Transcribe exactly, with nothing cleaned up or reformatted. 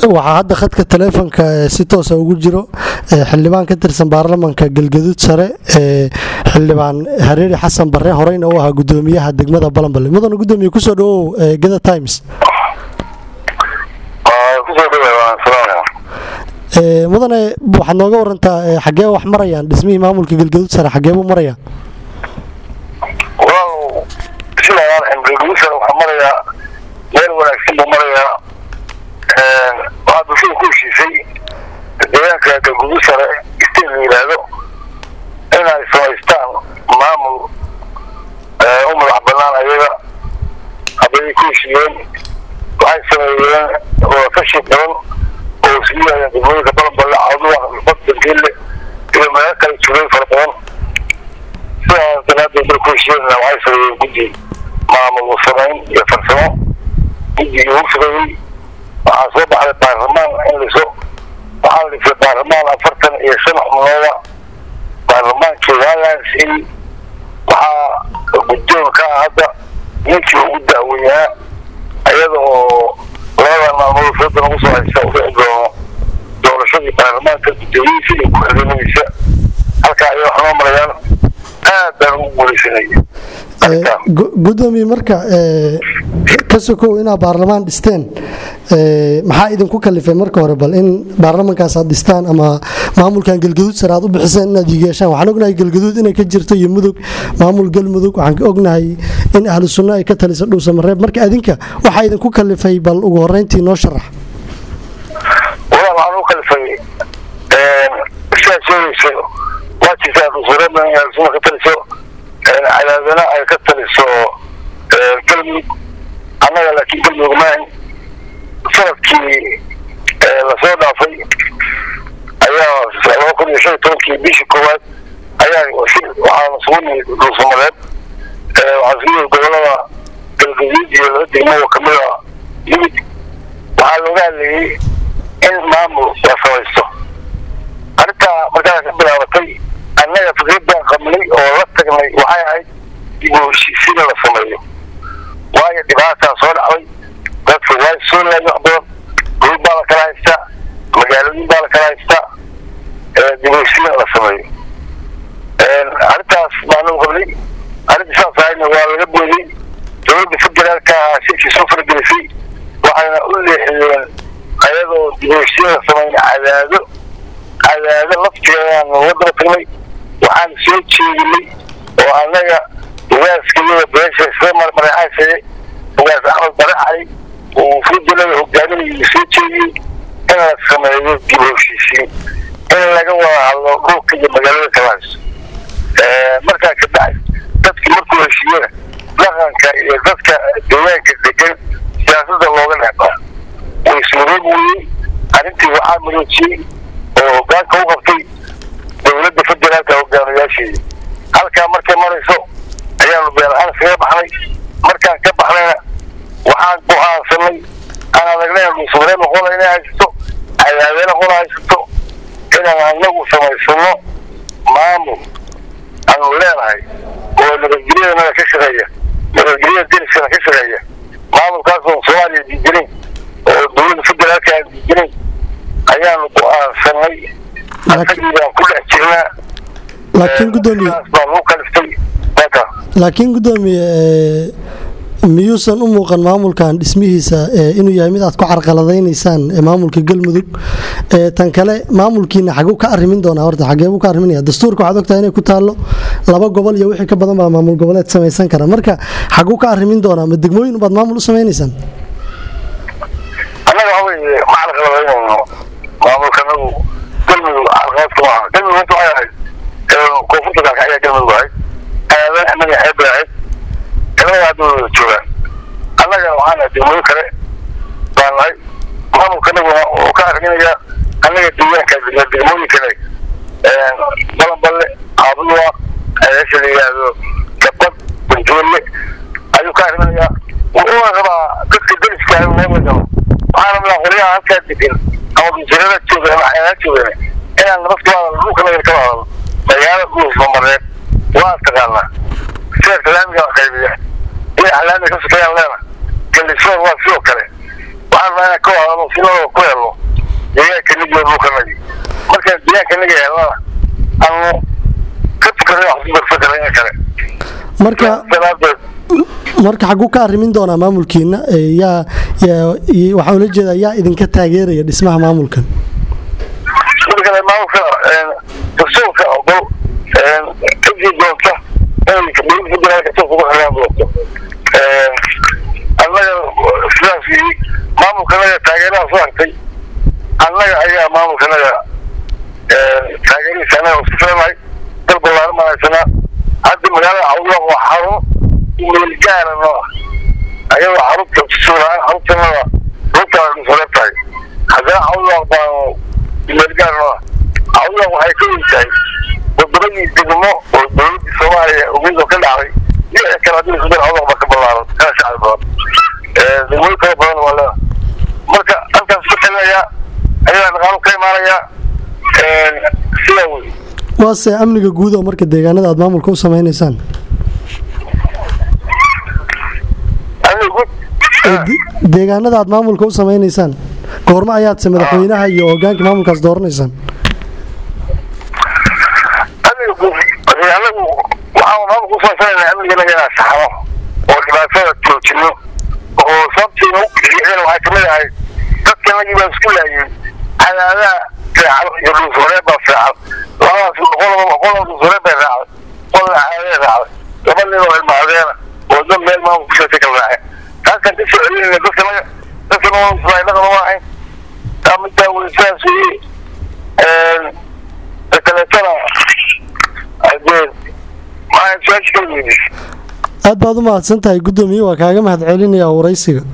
waxaa hadda khadka taleefanka si toos ah ugu jiro xildhibaan ka tirsan baarlamaanka galgaduud sare ee xildhibaan Hareeri Xasan Barre horeyna uu ahaa gudoomiyaha degmada Balanbale mudana gudoomiye ku soo dhawow Gada Times ah ku soo dhawaad salaam ee mudane waxaad nooga warantaa xagee wax marayaan dhismihii maamulka galgaduud sare xagee buu marayaa waaw islaan in galgaduud sare wax marayaa meel wanaagsan buu marayaa ee waxa uu ku heshiisay deegaanka galgaduud sare istiin yiraahdo inay samaystaan maamul ee u madax bannaan ayaga haddii ku heshiiyeen waxay sameeyeen oo ka shaqeyn oo siyaada degmada Balanbale cawduwa badalkii iyo meel kale jiray farbadan sidaa daraaddeed ku heshiiyeen waxay sameeyeen guddi maamul samayn iyo farsamo guddi uu sameeyay waxaa soo baxay baarlamaan in la soo waxaa la soo baarlamaan afartan iyo shan xubnooda baarlamaanka waayaasi waxaa guddoonka hadda ninkii ugu daaweynaa ayadoo labada maamul fadlan ugu soo haysta oo doorashadii baarlamaanka gudoomiyihiisa iyo ku-xigeenadiisa halkaa ay wax noo marayaan aad baan ugu guuleysanay gudoomiye marka ka sokow inaa baarlamaan dhisteen maxaa idinku kalifay marka hore bal in baarlamaankaas aad dhistaan ama maamulkan galgaduud sare aad u bixiseen inaad yeeshaan waxaan ognahay galgaduud inay ka jirto iyo mudug maamul galmudug waxaan ognahay in ahlu sunna ay ka taliso dhuusa mareeb marka adinka waxaa idinku kalifay bal ugu horeyntii noo sharax wala waxaan u kalifay siyaasadiisa waajisa dhuusa mareeb ahlu sunna ka taliso cadaadana ay ka taliso galmudug annaga laakiin galmudug maahan sanadkii lasoo dhaafay ayaa laba kun iyo shan iyo tobankii bishii koowaad ayaa waxaana sugu nimid dhuusa mareeb waxaa sugu yimid gobolada galgaduud iyo laba degmo oo kamid ah yimid waxaa looga hadlayay in maamul la samaysto arrintaa markaa ka bilaabatay annaga fikradan qabnay oo la tagnay waxay ahayd dib u heshiisiin la sameeyo waayo dhibaataa soo dhacday dadka waa soo laayay wax badan gurub baa la kala haystaa magaalooyin baa la kala haystaa dib u heshiisiin la sameeyo arrintaas baan u qabnay arrinta saas ahayna waa laga booday dowladda federaalka shirkii soo faragelisay waxayna u leexiyeen ayadoo dib u heshiisiin la sameyn cadaado cadaado lafteedaan wadaba tagnay waxaan soo jeedinay oo annaga ugaaskayada beesha isla marmareexaysay ugaas axmed baracay uu fudulada hogaaminayay soo jeediyey in la sameeyo dib u heshiisiin in laga wada hadlo dhulka iyo magaalada kalaas markaa ka dhacay dadkii markuu heshiiyena dhaqanka iyo dadka deegaanka degan siyaasadda looga dhexbaa way suuroob weyey arrintii waxaa maroojiyey oo hogaanka u qabtay dowladda federaalka hogaamiyaasheeda halkaa markay marayso ayaanu beel ahaan iskaga baxnay markaan ka baxnayna waxaan go'aansanay aan adagnay dhuusa mareeb noqona inay haysato cadaadee noqona haysato inaan anagu samaysano maamul aanu leenahay oo nabadgelyadana ka shaqeeya nabadgelyada deriskana ka shaqeeya maamulkaasoo soomaaliya diidinayn oo dowladda federaalka aan diidinayn ayaanu go'aansanay asagii baan ku dhex jirnaa laakiin gudoomiye baan u kaliftay laakiin gudoomiye miyuusan u muuqan maamulkan dhismihiisa inuu yahay mid aad ku carqaladaynaysaan maamulka galmudug tan kale maamulkiina xaguu ka arrimin doonaa horta xagee buu ka arriminaya dastuurka waxaad ogtahay inay ku taallo laba gobol iyo wixii ka badan baa maamul goboleed samaysan kara marka xaguu ka arrimin doonaa ma degmooyin baad maamul u samaynaysaan annaga haweye ma carqaladaynayno maamulkanagu galmudug carqaladka maaha galmudug inta waxay ahayd koonfurta gaalka ayaa galmudug ahayd aadan annaga xeeb bay ahayd galmada hadda wada joogaan annaga waxaana degmooyin kale baan nahay maamulkanaguna oo ka arriminayaa annaga deegaanka degmooyin kale Balanbale cawduwa meesha la yidhaahdo gabad banjoole ayuu ka arriminayaa wuxuuna rabaa dadka deriska ah inuu noo galo waxaan rabnaa qolyaha halkaa degan ama binjirada jooga ama xayaanaa joogana inaan nabadkooda dhulka laga ka hadalo magaalada dhuusa mareeb waa taqaanaa seerka laamiga qaybiya iyo laamiga ka sokeeyaan leena galisoo waa sidoo kale waxaan rabnaa inaan ka hadalo si loo ku helo deegaanka nigi dhulka nagi markaan deegaanka naga helnana aanu ka tukanay wax isbarsan karayn kale marka marka xaguu ka arrimin doonaa maamulkiina yaa waxaa ula jeedaa yaa idinka taageeraya dhismaha maamulkan marka maamulka dastuurka ogol cidii doonta inay dowladda federaalka si ugu xiraan doonto annaga sidaas maamulkanaga taageeraha soo hartay annaga ayaa maamulkanaga taageerihiisa annaga isku filanahay dal ballaaran baan haysanaa hadda magaalada cawdaan waa xarun meel gaara noo ayadoo xarunta tusuulaan xaruntanada runtaa dhusareeb tahay haddana cawdaan baanu meel gaar noo cawdaan waxay ka weyn tahay waddamadii degmo oo dowladda soomaaliya ugeedoo ka dhacday iyo kale haddii isudar cawdaan baa ka ballaaran kana shacbi badan degmooyin kala badan waa leeda marka halkaas ku xilinayaa ayadaa dhaqaalo ka imaanayaa sidaa wey waase amniga guud oo marka deegaanada aad maamulka u samaynaysaan deegaanada aad maamulka u samaynaysaan goormo ayaadse madaxweynaha iyo hogaanka maamulkaas dooranaysaan anagu waxaan maamulka usamaysanayna amniganaga inaan saxno oo dhibaatada joojino oo sababtiina ukixiixina waxay kamid ahay dadkanagii baa isku laayeen cadaadaha fiican iyo dhuuswareeb baa fiican labadaas qolaba dhuuswareeb bay raacday qolna cadaadee raacday laba nin oo ilmaadeena oo dad meel maamulka kusheetay kala raaceen taaskaan kasoo celinayna dadkanaga dadkana dhaqan uma ahayn taa middaa wey sidaas weye kaleetana hadee maxaa su-aasha kala weydiis aad baad u mahadsan tahay guddoomiye waa kaaga mahad celinayaa waraysiga